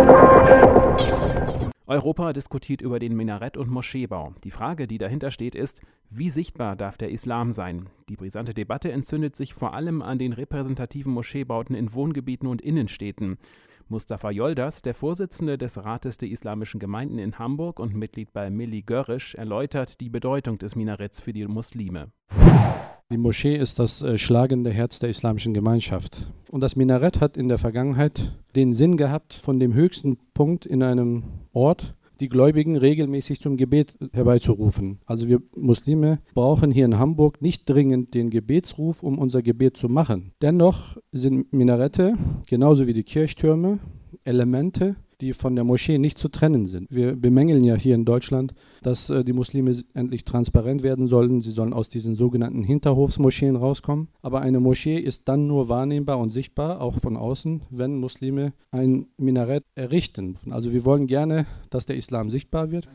Europa diskutiert über den Minarett- und Moscheebau. Die Frage, die dahinter steht, ist, wie sichtbar darf der Islam sein? Die brisante Debatte entzündet sich vor allem an den repräsentativen Moscheebauten in Wohngebieten und Innenstädten. Mustafa Yoldaş, der Vorsitzende des Rates der islamischen Gemeinden in Hamburg und Mitglied bei Milli Görriş, erläutert die Bedeutung des Minaretts für die Muslime. Die Moschee ist das schlagende Herz der islamischen Gemeinschaft. Und das Minarett hat in der Vergangenheit den Sinn gehabt, von dem höchsten Punkt in einem Ort die Gläubigen regelmäßig zum Gebet herbeizurufen. Also wir Muslime brauchen hier in Hamburg nicht dringend den Gebetsruf, um unser Gebet zu machen. Dennoch sind Minarette, genauso wie die Kirchtürme, Elemente, die von der Moschee nicht zu trennen sind. Wir bemängeln ja hier in Deutschland, dass die Muslime endlich transparent werden sollen. Sie sollen aus diesen sogenannten Hinterhofsmoscheen rauskommen. Aber eine Moschee ist dann nur wahrnehmbar und sichtbar, auch von außen, wenn Muslime ein Minarett errichten. Also wir wollen gerne, dass der Islam sichtbar wird.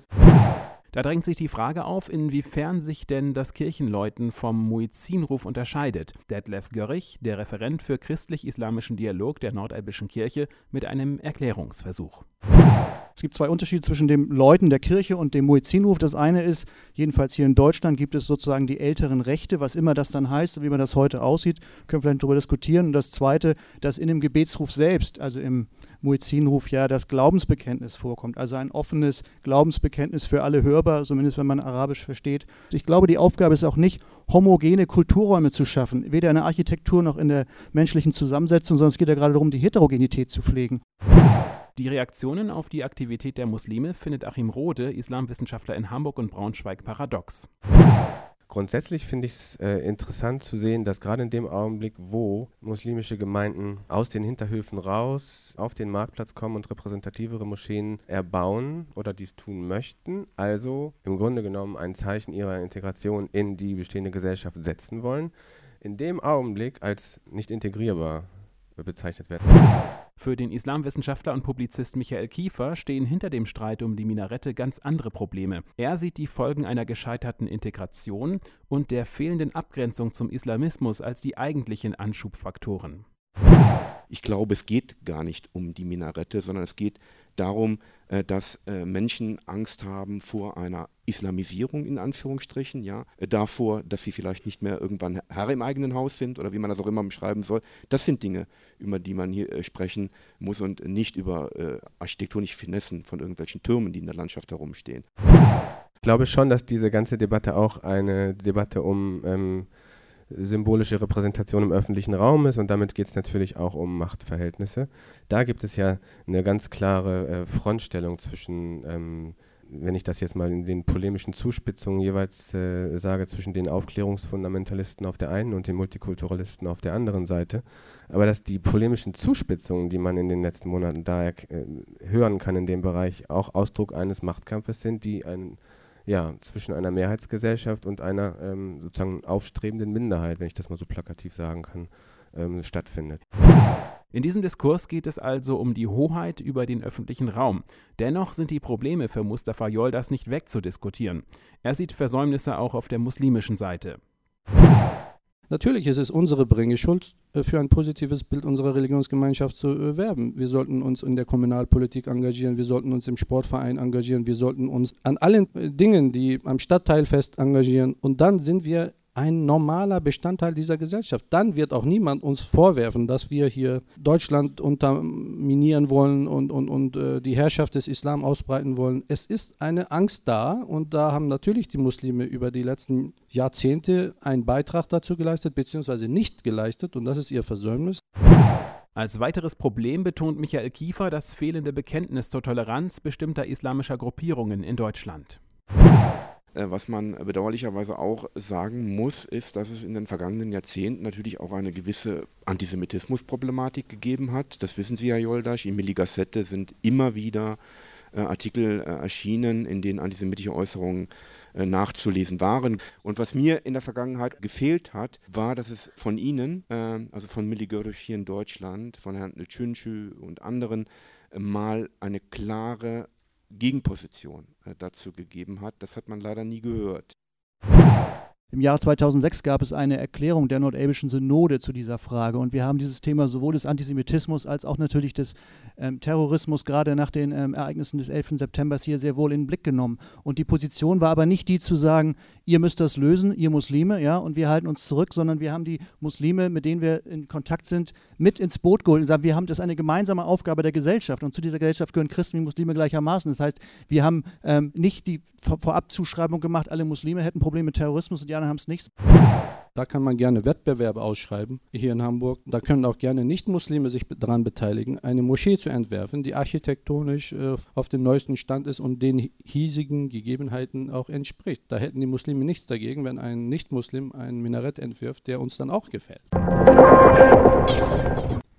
Da drängt sich die Frage auf, inwiefern sich denn das Kirchenläuten vom Muezzinruf unterscheidet. Detlef Görrich, der Referent für christlich-islamischen Dialog der Nordelbischen Kirche, mit einem Erklärungsversuch. Es gibt zwei Unterschiede zwischen dem Läuten der Kirche und dem Muezzinruf. Das eine ist, jedenfalls hier in Deutschland gibt es sozusagen die älteren Rechte, was immer das dann heißt und wie man das heute aussieht, können wir vielleicht darüber diskutieren. Und das zweite, dass in dem Gebetsruf selbst, also im Muezzinruf, ja das Glaubensbekenntnis vorkommt. Also ein offenes Glaubensbekenntnis für alle hörbar, zumindest wenn man Arabisch versteht. Ich glaube, die Aufgabe ist auch nicht, homogene Kulturräume zu schaffen, weder in der Architektur noch in der menschlichen Zusammensetzung, sondern es geht ja gerade darum, die Heterogenität zu pflegen. Die Reaktionen auf die Aktivität der Muslime findet Achim Rohde, Islamwissenschaftler in Hamburg und Braunschweig, paradox. Grundsätzlich finde ich es interessant zu sehen, dass gerade in dem Augenblick, wo muslimische Gemeinden aus den Hinterhöfen raus auf den Marktplatz kommen und repräsentativere Moscheen erbauen oder dies tun möchten, also im Grunde genommen ein Zeichen ihrer Integration in die bestehende Gesellschaft setzen wollen, in dem Augenblick als nicht integrierbar bezeichnet werden. Für den Islamwissenschaftler und Publizist Michael Kiefer stehen hinter dem Streit um die Minarette ganz andere Probleme. Er sieht die Folgen einer gescheiterten Integration und der fehlenden Abgrenzung zum Islamismus als die eigentlichen Anschubfaktoren. Ich glaube, es geht gar nicht um die Minarette, sondern es geht darum, dass Menschen Angst haben vor einer Islamisierung in Anführungsstrichen, ja, davor, dass sie vielleicht nicht mehr irgendwann Herr im eigenen Haus sind oder wie man das auch immer beschreiben soll. Das sind Dinge, über die man hier sprechen muss und nicht über architektonische Finessen von irgendwelchen Türmen, die in der Landschaft herumstehen. Ich glaube schon, dass diese ganze Debatte auch eine Debatte um symbolische Repräsentation im öffentlichen Raum ist und damit geht es natürlich auch um Machtverhältnisse. Da gibt es ja eine ganz klare Frontstellung zwischen, wenn ich das jetzt mal in den polemischen Zuspitzungen jeweils sage, zwischen den Aufklärungsfundamentalisten auf der einen und den Multikulturalisten auf der anderen Seite. Aber dass die polemischen Zuspitzungen, die man in den letzten Monaten da hören kann in dem Bereich, auch Ausdruck eines Machtkampfes sind, die zwischen einer Mehrheitsgesellschaft und einer sozusagen aufstrebenden Minderheit, wenn ich das mal so plakativ sagen kann, stattfindet. In diesem Diskurs geht es also um die Hoheit über den öffentlichen Raum. Dennoch sind die Probleme für Mustafa Yoldaş nicht wegzudiskutieren. Er sieht Versäumnisse auch auf der muslimischen Seite. Natürlich ist es unsere Bringschuld, für ein positives Bild unserer Religionsgemeinschaft zu werben. Wir sollten uns in der Kommunalpolitik engagieren, wir sollten uns im Sportverein engagieren, wir sollten uns an allen Dingen, die am Stadtteilfest engagieren. Und dann sind wir ein normaler Bestandteil dieser Gesellschaft. Dann wird auch niemand uns vorwerfen, dass wir hier Deutschland unterminieren wollen und die Herrschaft des Islam ausbreiten wollen. Es ist eine Angst da und da haben natürlich die Muslime über die letzten Jahrzehnte einen Beitrag dazu geleistet, beziehungsweise nicht geleistet und das ist ihr Versäumnis. Als weiteres Problem betont Michael Kiefer das fehlende Bekenntnis zur Toleranz bestimmter islamischer Gruppierungen in Deutschland. Was man bedauerlicherweise auch sagen muss, ist, dass es in den vergangenen Jahrzehnten natürlich auch eine gewisse Antisemitismusproblematik gegeben hat. Das wissen Sie, Herr Yoldaş. Im Milli Gazette sind immer wieder Artikel erschienen, in denen antisemitische Äußerungen nachzulesen waren. Und was mir in der Vergangenheit gefehlt hat, war, dass es von Ihnen, also von Milli Görriş hier in Deutschland, von Herrn Çüncü und anderen, mal eine klare Gegenposition dazu gegeben hat. Das hat man leider nie gehört. Im Jahr 2006 gab es eine Erklärung der Nordelbischen Synode zu dieser Frage und wir haben dieses Thema sowohl des Antisemitismus als auch natürlich des Terrorismus gerade nach den Ereignissen des 11. September hier sehr wohl in den Blick genommen. Und die Position war aber nicht die zu sagen, ihr müsst das lösen, ihr Muslime, ja, und wir halten uns zurück, sondern wir haben die Muslime, mit denen wir in Kontakt sind, mit ins Boot geholt und gesagt, wir haben das eine gemeinsame Aufgabe der Gesellschaft und zu dieser Gesellschaft gehören Christen wie Muslime gleichermaßen. Das heißt, wir haben nicht die Vorabzuschreibung gemacht, alle Muslime hätten Probleme mit Terrorismus und die anderen haben es nicht. Da kann man gerne Wettbewerbe ausschreiben, hier in Hamburg. Da können auch gerne Nicht-Muslime sich daran beteiligen, eine Moschee zu entwerfen, die architektonisch auf dem neuesten Stand ist und den hiesigen Gegebenheiten auch entspricht. Da hätten die Muslime nichts dagegen, wenn ein Nicht-Muslim ein Minarett entwirft, der uns dann auch gefällt.